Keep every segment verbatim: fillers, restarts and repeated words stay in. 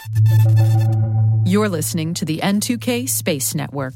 You're listening to the N two K Space Network.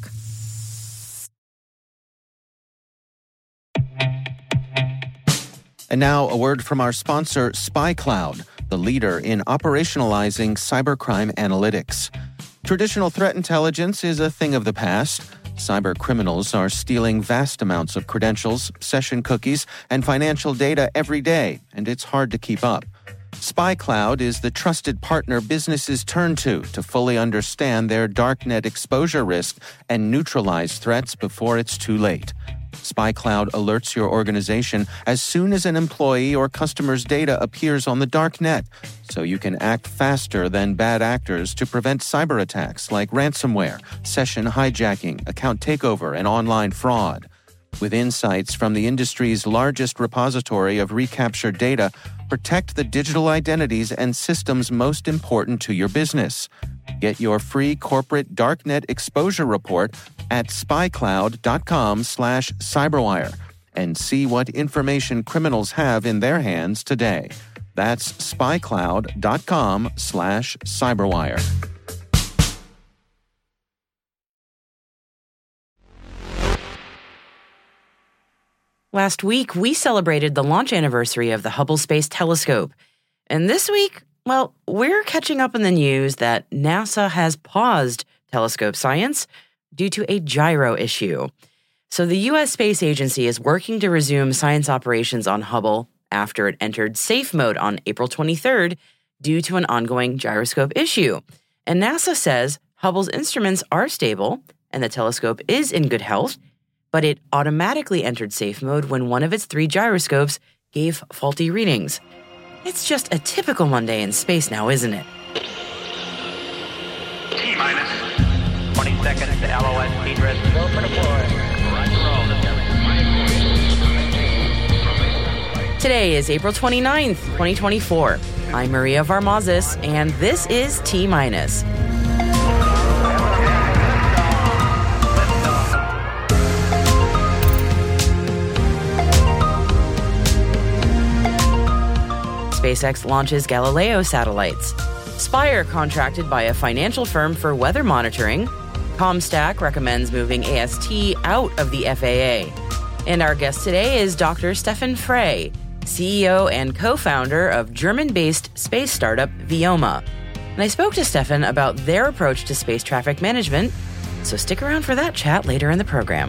And now a word from our sponsor, SpyCloud, the leader in operationalizing cybercrime analytics. Traditional threat intelligence is a thing of the past. Cyber criminals are stealing vast amounts of credentials, session cookies, and financial data every day, and it's hard to keep up. SpyCloud is the trusted partner businesses turn to to fully understand their darknet exposure risk and neutralize threats before it's too late. SpyCloud alerts your organization as soon as an employee or customer's data appears on the darknet, so you can act faster than bad actors to prevent cyber attacks like ransomware, session hijacking, account takeover, and online fraud. With insights from the industry's largest repository of recaptured data, protect the digital identities and systems most important to your business. Get your free corporate darknet exposure report at spycloud.com slash cyberwire and see what information criminals have in their hands today. That's spycloud.com slash cyberwire. Last week, we celebrated the launch anniversary of the Hubble Space Telescope. And this week, well, we're catching up on the news that NASA has paused telescope science due to a gyro issue. So the U S Space Agency is working to resume science operations on Hubble after it entered safe mode on April twenty-third due to an ongoing gyroscope issue. And NASA says Hubble's instruments are stable and the telescope is in good health, but it automatically entered safe mode when one of its three gyroscopes gave faulty readings. It's just a typical Monday in space now, isn't it? T-minus twenty seconds to L O S speed rest. Go for deploy. Roger roll. Today is April twenty-ninth, twenty twenty-four. I'm Maria Varmazis, and this is T-minus. SpaceX launches Galileo satellites. Spire contracted by a financial firm for weather monitoring. Comstack recommends moving A S T out of the F A A. And our guest today is Doctor Stefan Frey, C E O and co-founder of German-based space startup Vioma. And I spoke to Stefan about their approach to space traffic management, so stick around for that chat later in the program.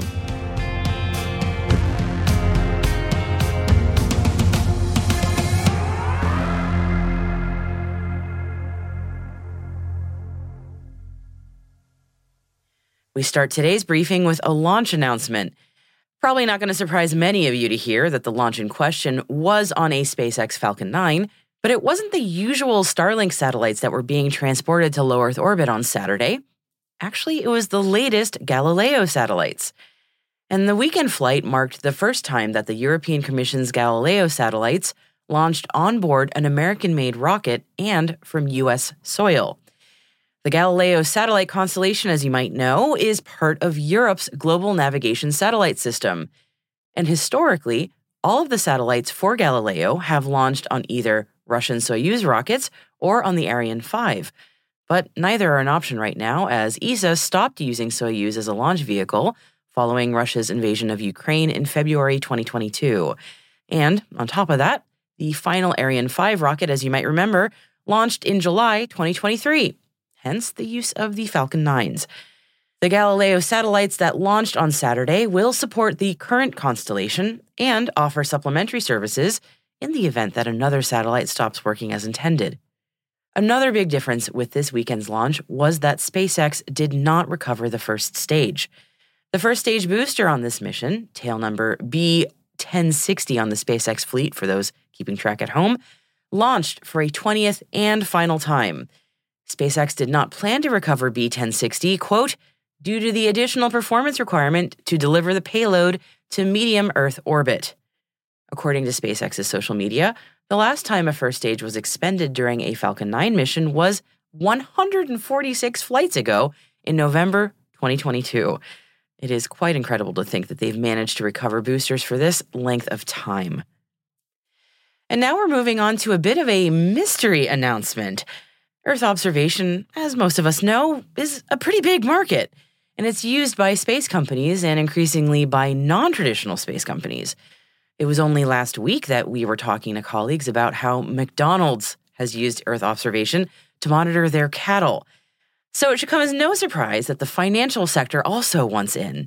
We start today's briefing with a launch announcement. Probably not going to surprise many of you to hear that the launch in question was on a SpaceX Falcon nine, but it wasn't the usual Starlink satellites that were being transported to low Earth orbit on Saturday. Actually, it was the latest Galileo satellites. And the weekend flight marked the first time that the European Commission's Galileo satellites launched on board an American-made rocket and from U S soil. The Galileo satellite constellation, as you might know, is part of Europe's global navigation satellite system. And historically, all of the satellites for Galileo have launched on either Russian Soyuz rockets or on the Ariane five. But neither are an option right now, as E S A stopped using Soyuz as a launch vehicle following Russia's invasion of Ukraine in February twenty twenty-two. And on top of that, the final Ariane five rocket, as you might remember, launched in July twenty twenty-three. Hence the use of the Falcon nines. The Galileo satellites that launched on Saturday will support the current constellation and offer supplementary services in the event that another satellite stops working as intended. Another big difference with this weekend's launch was that SpaceX did not recover the first stage. The first stage booster on this mission, tail number B ten sixty on the SpaceX fleet for those keeping track at home, launched for a twentieth and final time. SpaceX did not plan to recover B ten sixty, quote, due to the additional performance requirement to deliver the payload to medium Earth orbit. According to SpaceX's social media, the last time a first stage was expended during a Falcon nine mission was one hundred forty-six flights ago in November twenty twenty-two. It is quite incredible to think that they've managed to recover boosters for this length of time. And now we're moving on to a bit of a mystery announcement. Earth observation, as most of us know, is a pretty big market, and it's used by space companies and increasingly by non-traditional space companies. It was only last week that we were talking to colleagues about how McDonald's has used Earth observation to monitor their cattle. So it should come as no surprise that the financial sector also wants in.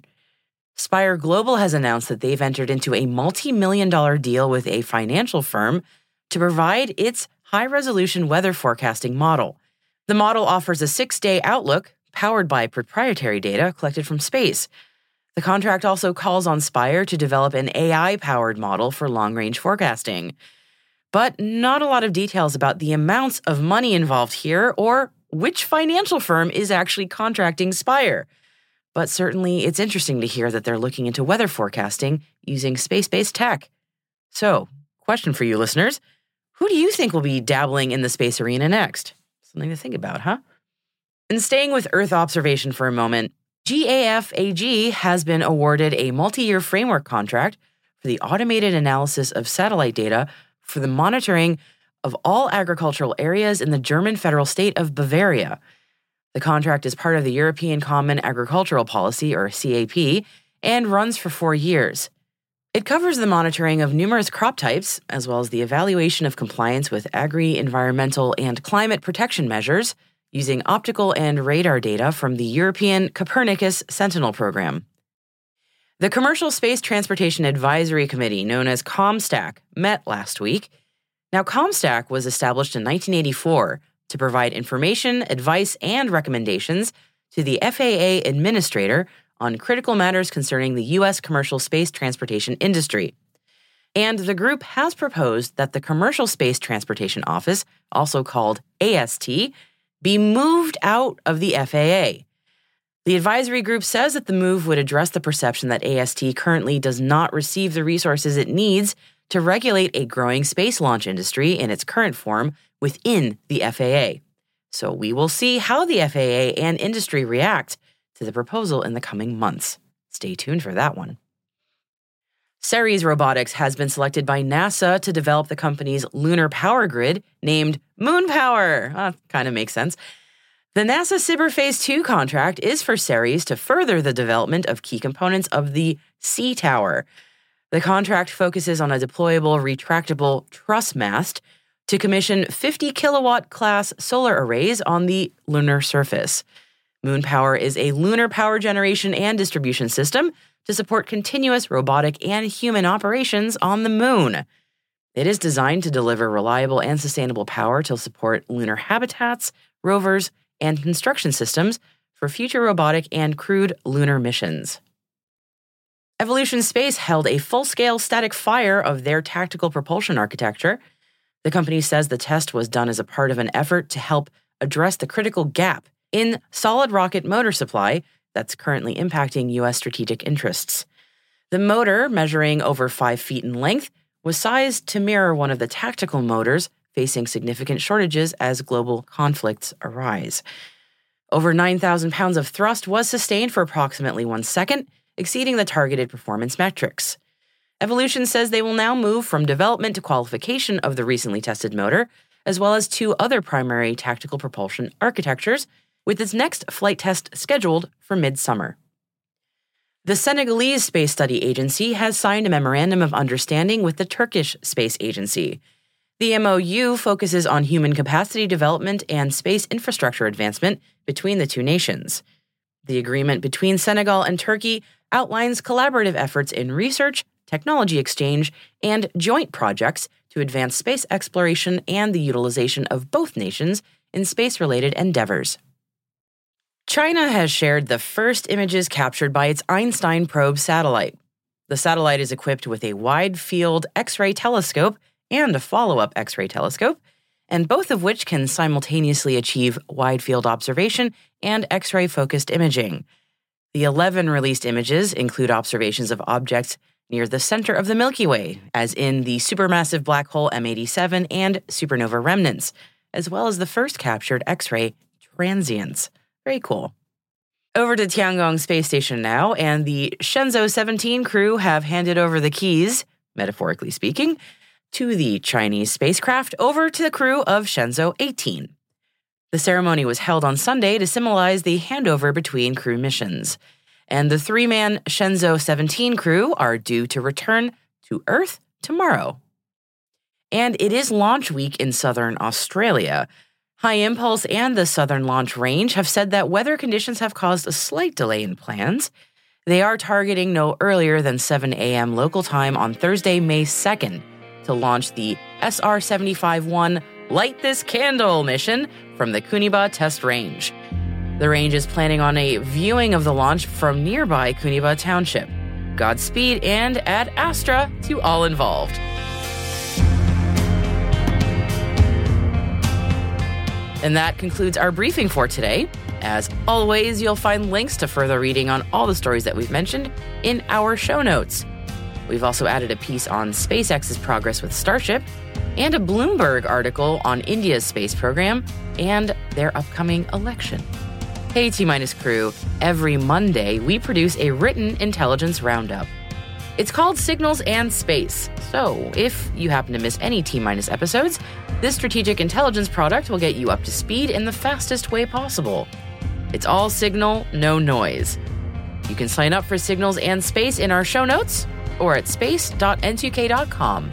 Spire Global has announced that they've entered into a multi-million dollar deal with a financial firm to provide its high-resolution weather forecasting model. The model offers a six-day outlook powered by proprietary data collected from space. The contract also calls on Spire to develop an A I-powered model for long-range forecasting. But not a lot of details about the amounts of money involved here or which financial firm is actually contracting Spire. But certainly it's interesting to hear that they're looking into weather forecasting using space-based tech. So, question for you listeners, who do you think will be dabbling in the space arena next? Something to think about, huh? And staying with Earth observation for a moment, G A F A G has been awarded a multi-year framework contract for the automated analysis of satellite data for the monitoring of all agricultural areas in the German federal state of Bavaria. The contract is part of the European Common Agricultural Policy, or C A P, and runs for four years. It covers the monitoring of numerous crop types, as well as the evaluation of compliance with agri-environmental and climate protection measures, using optical and radar data from the European Copernicus Sentinel program. The Commercial Space Transportation Advisory Committee, known as COMSTAC, met last week. Now, COMSTAC was established in nineteen eighty-four to provide information, advice, and recommendations to the F A A administrator on critical matters concerning the U S commercial space transportation industry. And the group has proposed that the Commercial Space Transportation Office, also called A S T, be moved out of the F A A. The advisory group says that the move would address the perception that A S T currently does not receive the resources it needs to regulate a growing space launch industry in its current form within the F A A. So we will see how the F A A and industry react to the proposal in the coming months. Stay tuned for that one. Ceres Robotics has been selected by NASA to develop the company's lunar power grid named Moon Power. Uh, kind of makes sense. The NASA S B I R Phase two contract is for Ceres to further the development of key components of the Sea Tower. The contract focuses on a deployable, retractable truss mast to commission fifty kilowatt class solar arrays on the lunar surface. Moon Power is a lunar power generation and distribution system to support continuous robotic and human operations on the moon. It is designed to deliver reliable and sustainable power to support lunar habitats, rovers, and construction systems for future robotic and crewed lunar missions. Evolution Space held a full-scale static fire of their tactical propulsion architecture. The company says the test was done as a part of an effort to help address the critical gap in solid rocket motor supply that's currently impacting U S strategic interests. The motor, measuring over five feet in length, was sized to mirror one of the tactical motors facing significant shortages as global conflicts arise. Over nine thousand pounds of thrust was sustained for approximately one second, exceeding the targeted performance metrics. Evolution says they will now move from development to qualification of the recently tested motor, as well as two other primary tactical propulsion architectures, with its next flight test scheduled for midsummer. The Senegalese Space Study Agency has signed a memorandum of understanding with the Turkish Space Agency. The M O U focuses on human capacity development and space infrastructure advancement between the two nations. The agreement between Senegal and Turkey outlines collaborative efforts in research, technology exchange, and joint projects to advance space exploration and the utilization of both nations in space-related endeavors. China has shared the first images captured by its Einstein probe satellite. The satellite is equipped with a wide-field X-ray telescope and a follow-up X-ray telescope, and both of which can simultaneously achieve wide-field observation and X-ray focused imaging. The eleven released images include observations of objects near the center of the Milky Way, as in the supermassive black hole M eighty-seven and supernova remnants, as well as the first captured X-ray transients. Very cool. Over to Tiangong Space Station now, and the Shenzhou seventeen crew have handed over the keys, metaphorically speaking, to the Chinese spacecraft over to the crew of Shenzhou eighteen. The ceremony was held on Sunday to symbolize the handover between crew missions. And the three-man Shenzhou seventeen crew are due to return to Earth tomorrow. And it is launch week in southern Australia. High Impulse and the Southern Launch Range have said that weather conditions have caused a slight delay in plans. They are targeting no earlier than seven a.m. local time on Thursday, May second, to launch the S R seven five one Light This Candle mission from the Kuniba Test Range. The range is planning on a viewing of the launch from nearby Kuniba Township. Godspeed and ad astra to all involved. And that concludes our briefing for today. As always, you'll find links to further reading on all the stories that we've mentioned in our show notes. We've also added a piece on SpaceX's progress with Starship and a Bloomberg article on India's space program and their upcoming election. Hey, T-Minus crew, every Monday we produce a written intelligence roundup. It's called Signals and Space, so if you happen to miss any T-Minus episodes, this strategic intelligence product will get you up to speed in the fastest way possible. It's all signal, no noise. You can sign up for Signals and Space in our show notes or at space dot N two K dot com.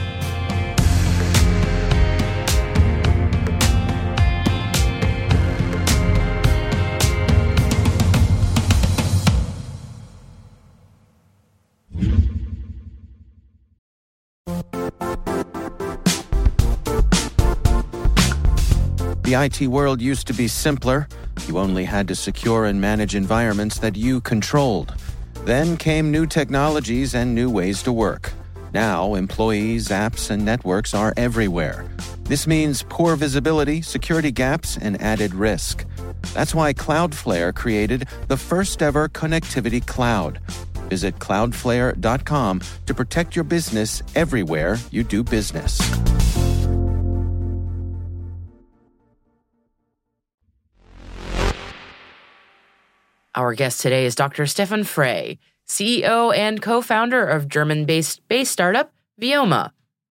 The I T world used to be simpler. You only had to secure and manage environments that you controlled. Then came new technologies and new ways to work. Now, employees, apps, and networks are everywhere. This means poor visibility, security gaps, and added risk. That's why Cloudflare created the first-ever connectivity cloud. Visit cloudflare dot com to protect your business everywhere you do business. Our guest today is Doctor Stefan Frey, C E O and co-founder of German-based space startup Vioma.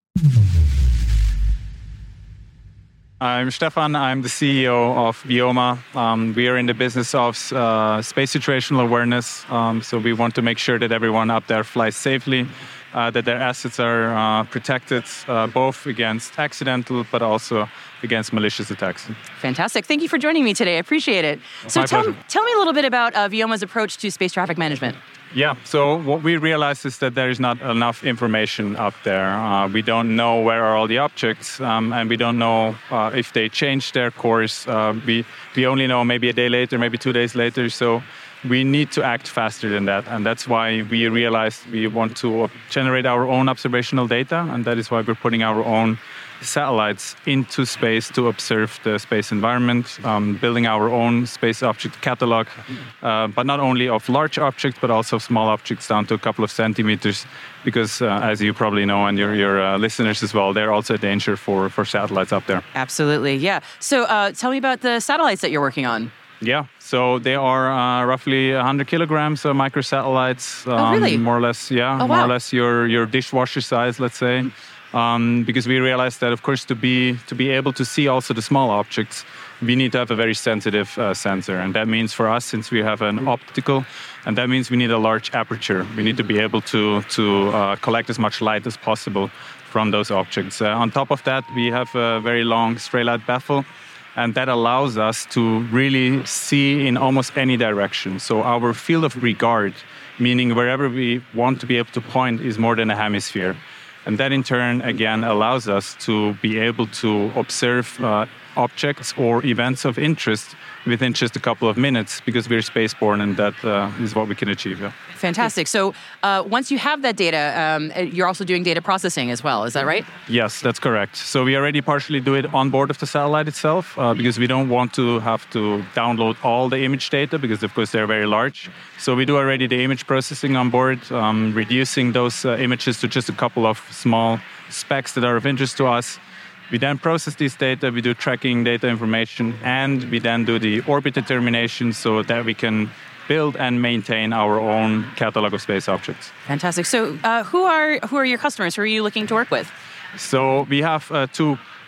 I'm Stefan. I'm the C E O of Vioma. Um, we are in the business of uh, space situational awareness. Um, so we want to make sure that everyone up there flies safely, uh, that their assets are uh, protected uh, both against accidental but also against malicious attacks. Fantastic. Thank you for joining me today. I appreciate it. So My tell, pleasure. tell me a little bit about uh, Vioma's approach to space traffic management. Yeah, so what we realized is that there is not enough information up there. Uh, we don't know where are all the objects, um, and we don't know uh, if they change their course. Uh, we, we only know maybe a day later, maybe two days later, so we need to act faster than that. And that's why we realized we want to generate our own observational data, and that is why we're putting our own satellites into space to observe the space environment, um, building our own space object catalog, uh, but not only of large objects, but also small objects down to a couple of centimeters, because uh, as you probably know, and your, your uh, listeners as well, they're also a danger for, for satellites up there. Absolutely, yeah. So uh, tell me about the satellites that you're working on. Yeah, so they are uh, roughly one hundred kilograms of microsatellites. Um, oh, really? More or less, yeah, oh, more wow. or less your, your dishwasher size, let's say. Um, because we realized that, of course, to be to be able to see also the small objects, we need to have a very sensitive uh, sensor. And that means for us, since we have an optical, and that means we need a large aperture. We need to be able to, to uh, collect as much light as possible from those objects. Uh, on top of that, we have a very long stray light baffle, and that allows us to really see in almost any direction. So our field of regard, meaning wherever we want to be able to point, is more than a hemisphere. And that in turn, again, allows us to be able to observe uh, objects or events of interest within just a couple of minutes, because we're spaceborne, and that uh, is what we can achieve. Yeah. Fantastic. So uh, once you have that data, um, you're also doing data processing as well. Is that right? Yes, that's correct. So we already partially do it on board of the satellite itself, uh, because we don't want to have to download all the image data, because of course they're very large. So we do already the image processing on board, um, reducing those uh, images to just a couple of small specs that are of interest to us. We then process this data, we do tracking data information, and we then do the orbit determination so that we can build and maintain our own catalog of space objects. Fantastic. So uh, who are who are your customers? Who are you looking to work with? So we have uh, two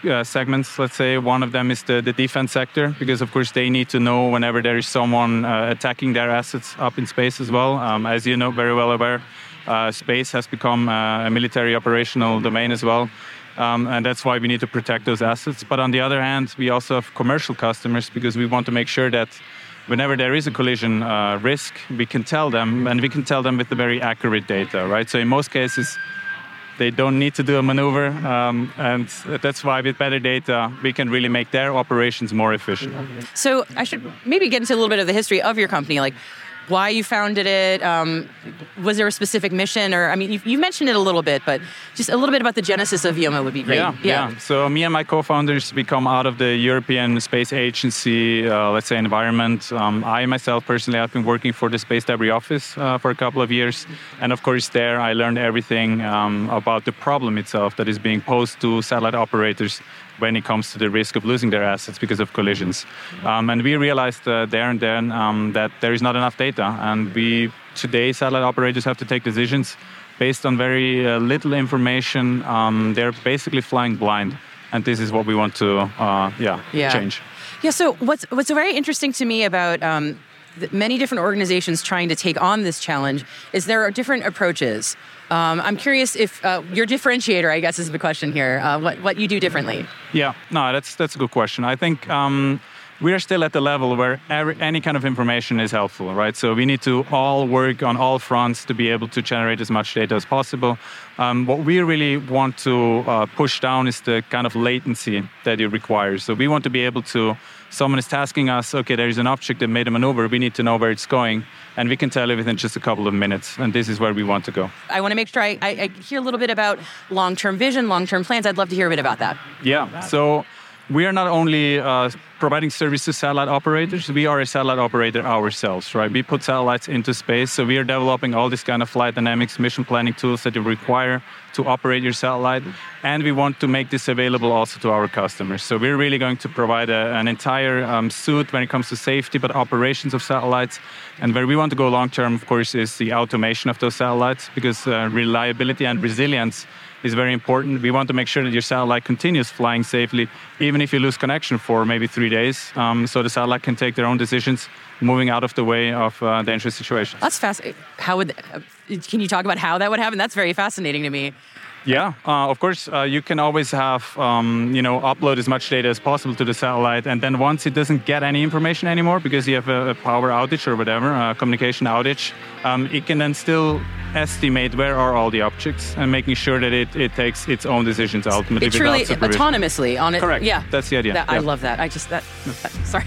uh, segments, let's say. One of them is the, the defense sector, because of course they need to know whenever there is someone uh, attacking their assets up in space as well. Um, as you know very well aware, uh, space has become uh, a military operational domain as well. Um, and that's why we need to protect those assets. But on the other hand, we also have commercial customers, because we want to make sure that whenever there is a collision uh, risk, we can tell them, and we can tell them with the very accurate data, right? So in most cases, they don't need to do a maneuver, um, and that's why with better data, we can really make their operations more efficient. So I should maybe get into a little bit of the history of your company, like why you founded it. Um, was there a specific mission? Or, I mean, you, you mentioned it a little bit, but just a little bit about the genesis of VIOMA would be great. Yeah, yeah. yeah. So me and my co-founders, we come out of the European Space Agency, uh, let's say, environment. Um, I myself, personally, have been working for the Space Debris Office uh, for a couple of years. And of course, there I learned everything um, about the problem itself that is being posed to satellite operators when it comes to the risk of losing their assets because of collisions. Um, and we realized uh, there and then um, that there is not enough data. And we, today, satellite operators have to take decisions based on very uh, little information. Um, they're basically flying blind. And this is what we want to uh, yeah, yeah. change. Yeah, so what's, what's very interesting to me about um, the many different organizations trying to take on this challenge is there are different approaches. Um, I'm curious if uh, your differentiator, I guess, is the question here. Uh, what what you do differently? Yeah, no, that's that's a good question. I think um, we are still at the level where every, any kind of information is helpful, right? So we need to all work on all fronts to be able to generate as much data as possible. Um, what we really want to uh, push down is the kind of latency that it requires. So we want to be able to, someone is tasking us, okay, there is an object that made a maneuver, we need to know where it's going, and we can tell you within just a couple of minutes, and this is where we want to go. I want to make sure I, I, I hear a little bit about long-term vision, long-term plans. I'd love to hear a bit about that. Yeah, so we are not only uh, providing service to satellite operators, we are a satellite operator ourselves, right? We put satellites into space, so we are developing all this kind of flight dynamics, mission planning tools that you require to operate your satellite, and we want to make this available also to our customers. So we're really going to provide a, an entire um, suite when it comes to safety, but operations of satellites. And where we want to go long-term, of course, is the automation of those satellites, because uh, reliability and resilience is very important. We want to make sure that your satellite continues flying safely, even if you lose connection for maybe three days, um, so the satellite can take their own decisions, moving out of the way of uh, dangerous situations. That's fascinating. How would, uh, can you talk about how that would happen? That's very fascinating to me. Yeah, uh, of course, uh, you can always have, um, you know, upload as much data as possible to the satellite, and then once it doesn't get any information anymore because you have a, a power outage or whatever, a communication outage, um, it can then still estimate where are all the objects and making sure that it, it takes its own decisions ultimately. It truly without supervision. Autonomously on it. Correct. Yeah, that's the idea. That, yeah. I love that. I just that. that sorry,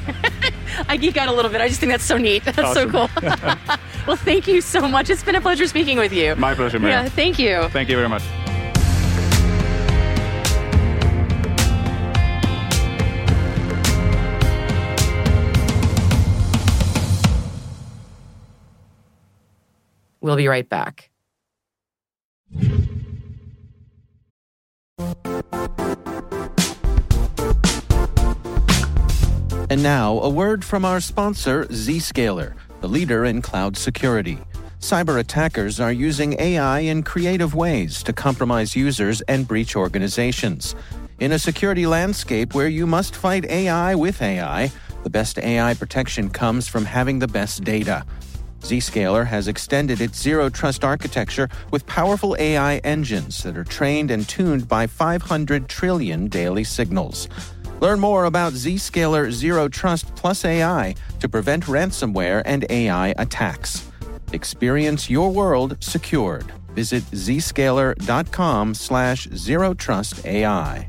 I geek out a little bit. I just think that's so neat. That's awesome. so cool. Well, thank you so much. It's been a pleasure speaking with you. My pleasure, Miriam. Yeah, thank you. Thank you very much. We'll be right back. And now, a word from our sponsor, Zscaler, the leader in cloud security. Cyber attackers are using A I in creative ways to compromise users and breach organizations. In a security landscape where you must fight A I with A I, the best A I protection comes from having the best data. Zscaler has extended its Zero Trust architecture with powerful A I engines that are trained and tuned by five hundred trillion daily signals. Learn more about Zscaler Zero Trust Plus A I to prevent ransomware and A I attacks. Experience your world secured. Visit zscaler.com slash zero trust AI.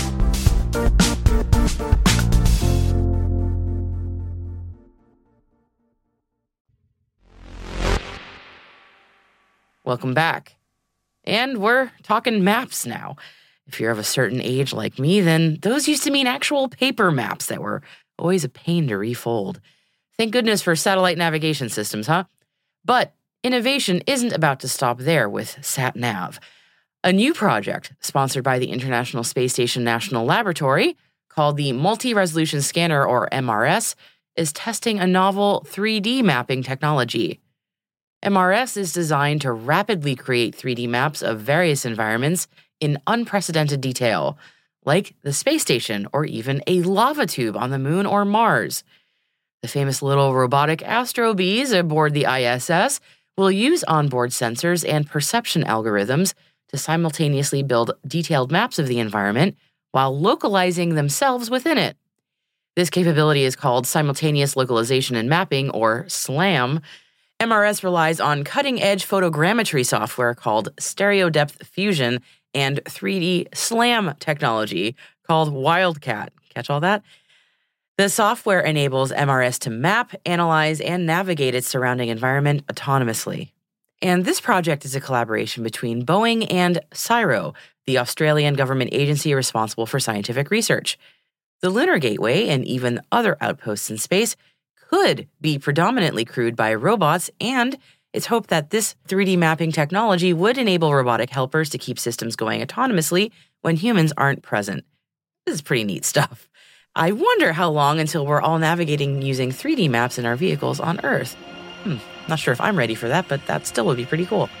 Welcome back. And we're talking maps now. If you're of a certain age like me, then those used to mean actual paper maps that were always a pain to refold. Thank goodness for satellite navigation systems, huh? But innovation isn't about to stop there with SatNav. A new project sponsored by the International Space Station National Laboratory, called the Multi-Resolution Scanner, or M R S, is testing a novel three D mapping technology. M R S is designed to rapidly create three D maps of various environments in unprecedented detail, like the space station or even a lava tube on the moon or Mars. The famous little robotic Astro Bees aboard the I S S will use onboard sensors and perception algorithms to simultaneously build detailed maps of the environment while localizing themselves within it. This capability is called Simultaneous Localization and Mapping, or SLAM. M R S relies on cutting-edge photogrammetry software called Stereo Depth Fusion and three D SLAM technology called Wildcat. Catch all that? The software enables M R S to map, analyze, and navigate its surrounding environment autonomously. And this project is a collaboration between Boeing and CSIRO, the Australian government agency responsible for scientific research. The Lunar Gateway and even other outposts in space could be predominantly crewed by robots, and it's hoped that this three D mapping technology would enable robotic helpers to keep systems going autonomously when humans aren't present. This is pretty neat stuff. I wonder how long until we're all navigating using three D maps in our vehicles on Earth. Hmm, not sure if I'm ready for that, but that still would be pretty cool.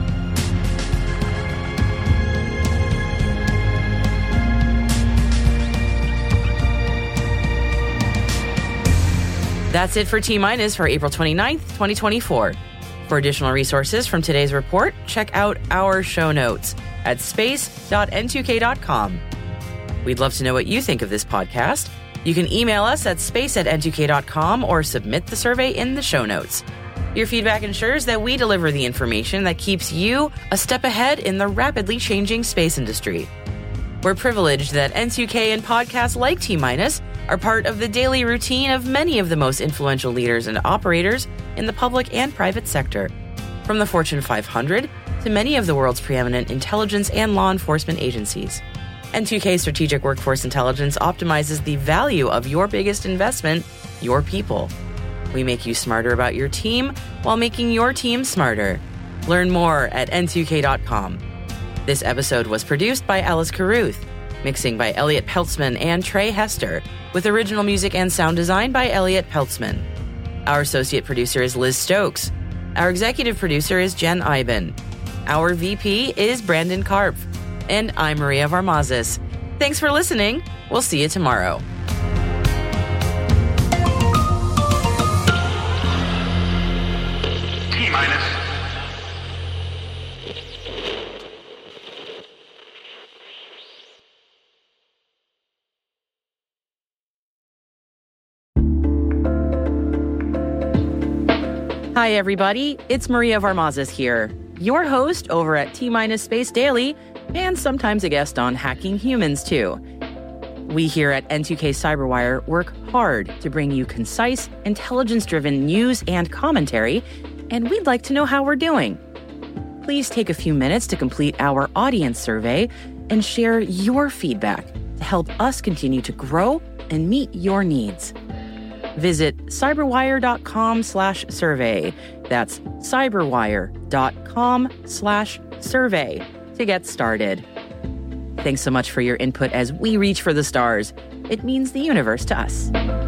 That's it for T-Minus for April twenty-ninth, twenty twenty-four. For additional resources from today's report, check out our show notes at space dot N two K dot com. We'd love to know what you think of this podcast. You can email us at space at N two K dot com or submit the survey in the show notes. Your feedback ensures that we deliver the information that keeps you a step ahead in the rapidly changing space industry. We're privileged that N two K and podcasts like T-Minus are part of the daily routine of many of the most influential leaders and operators in the public and private sector, from the Fortune five hundred to many of the world's preeminent intelligence and law enforcement agencies. N two K Strategic Workforce Intelligence optimizes the value of your biggest investment, your people. We make you smarter about your team while making your team smarter. Learn more at N two K dot com. This episode was produced by Alice Carruth, mixing by Elliot Peltzman and Trey Hester, with original music and sound design by Elliot Peltzman. Our associate producer is Liz Stokes. Our executive producer is Jen Iben. Our V P is Brandon Karpf. And I'm Maria Varmazis. Thanks for listening. We'll see you tomorrow. T-minus. Hi, everybody. It's Maria Varmazis here, your host over at T-Minus Space Daily, and sometimes a guest on Hacking Humans, too. We here at N two K Cyberwire work hard to bring you concise, intelligence-driven news and commentary, and we'd like to know how we're doing. Please take a few minutes to complete our audience survey and share your feedback to help us continue to grow and meet your needs. Visit cyberwire.com slash survey. That's cyberwire.com slash survey to get started. Thanks so much for your input as we reach for the stars. It means the universe to us.